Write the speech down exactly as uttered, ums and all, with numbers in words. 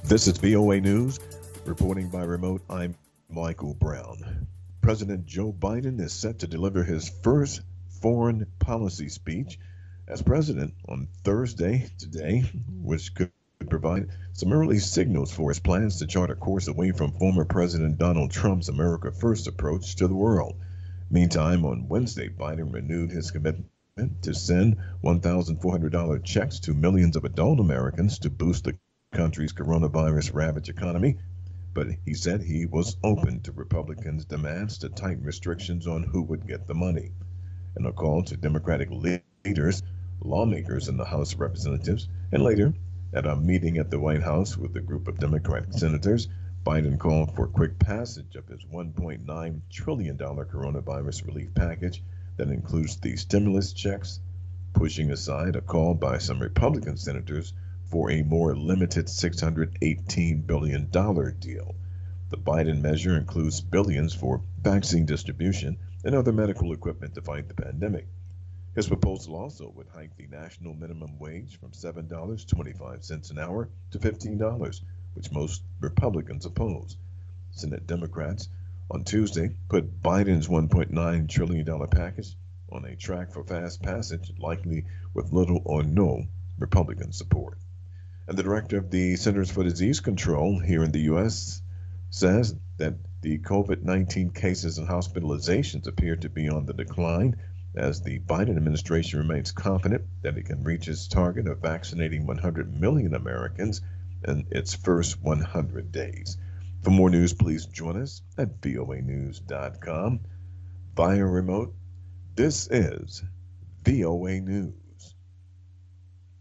This is V O A News. Reporting by remote, I'm Michael Brown. President Joe Biden is set to deliver his first foreign policy speech as president on Thursday today, which could provide some early signals for his plans to chart a course away from former President Donald Trump's America First approach to the world. Meantime, on Wednesday, Biden renewed his commitment to send one thousand four hundred dollars checks to millions of adult Americans to boost the country's coronavirus ravaged economy, but he said he was open to Republicans' demands to tighten restrictions on who would get the money. In a call to Democratic leaders, lawmakers in the House of Representatives, and later at a meeting at the White House with a group of Democratic senators, Biden called for quick passage of his one point nine trillion dollars coronavirus relief package that includes the stimulus checks, pushing aside a call by some Republican senators for a more limited six hundred eighteen billion dollars deal. The Biden measure includes billions for vaccine distribution and other medical equipment to fight the pandemic. His proposal also would hike the national minimum wage from seven dollars and twenty-five cents an hour to fifteen dollars, which most Republicans oppose. Senate Democrats on Tuesday put Biden's one point nine trillion dollars package on a track for fast passage, likely with little or no Republican support. And the director of the Centers for Disease Control here in the U S says that the COVID nineteen cases and hospitalizations appear to be on the decline as the Biden administration remains confident that it can reach its target of vaccinating one hundred million Americans in its first one hundred days. For more news, please join us at V O A news dot com via remote. This is V O A News.